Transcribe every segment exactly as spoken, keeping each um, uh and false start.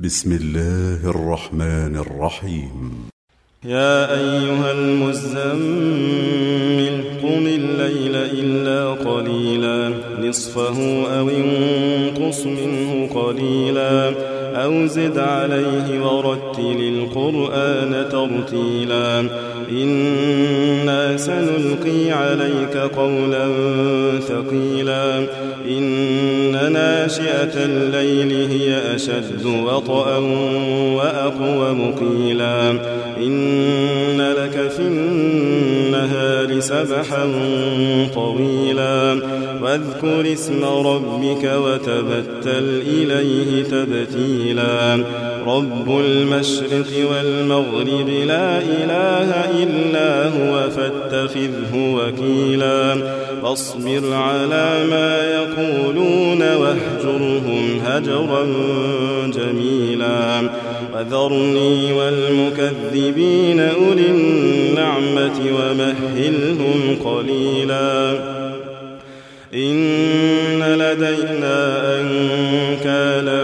بسم الله الرحمن الرحيم. يا أيها المزمل قم الليل إلا قليلا نصفه أو انقص منه قليلا أو زد عليه ورتل القرآن ترتيلا إنا سنلقي عليك قولا ثقيلا إن ناشئة الليل هي أشد وطئا وأقوم قيلا إن لك في النهار سبحا طويلا واذكر اسم ربك وتبتل إليه تبتيلا رب المشرق والمغرب لا إله إلا هو فاتخذه وكيلا واصبر على ما يقولون واهجرهم هجرا جميلا وذرني والمكذبين أولي النعمة ومهلهم قليلا إن لدينا أنكالا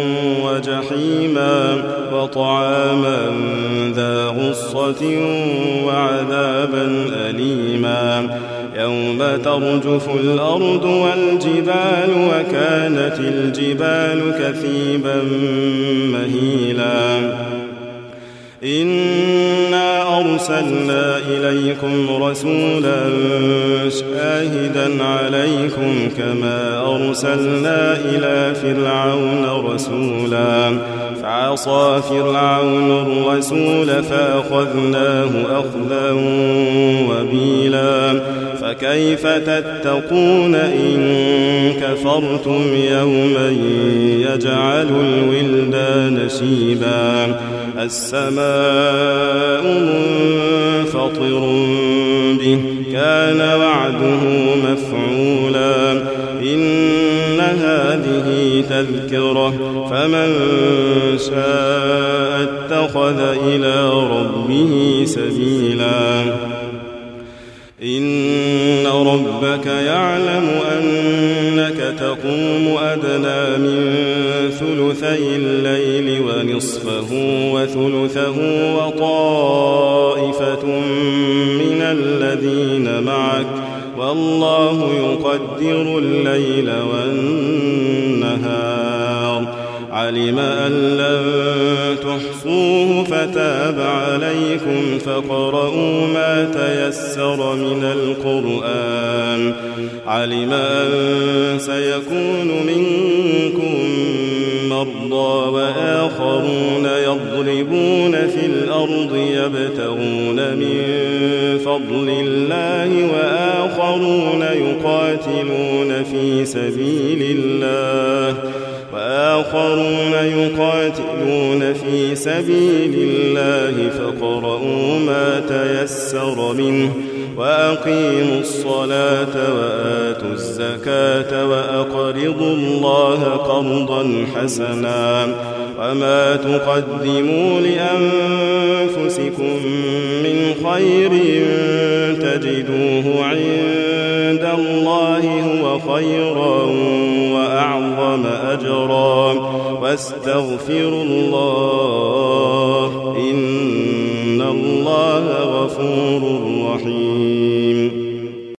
وجحيما وطعاما ذا غصة وعذابا أليما يوم ترجف الأرض والجبال وكانت الجبال كثيبا مهيلا إنا أرسلنا إليكم رسولا شاهدا عليكم كما أرسلنا إلى فرعون رسولا فعصى فرعون الرسول فأخذناه أخذا وبيلا فكيف تتقون إن كفرتم يوما يجعل الولدان شيبا السماء منفطر به كان وعده مفعولا إن هذه تذكرة فمن شاء اتخذ إلى ربه سبيلا إن ربك يعلم أنك تقوم أدنى من ثلثي الليل ونصفه وثلثه وطائفة من الذين معك والله يقدر الليل والنهار علم أن لن تحصوه فتاب عليكم فاقرؤوا ما تيسر من القرآن علم أن سيكون منكم مرضى وآخرون يضربون في الأرض يبتغون من فضل الله وآخرون يقاتلون في سبيل الله وآخرون يقاتلون في سبيل الله فاقرؤوا ما تيسر منه وأقيموا الصلاة وآتوا الزكاة وأقرضوا الله قرضا حسنا وما تقدموا لأنفسكم من خير تجدوه عند الله هو خيرا وأعظم أجرا واستغفروا الله إن الله غفور رحيم.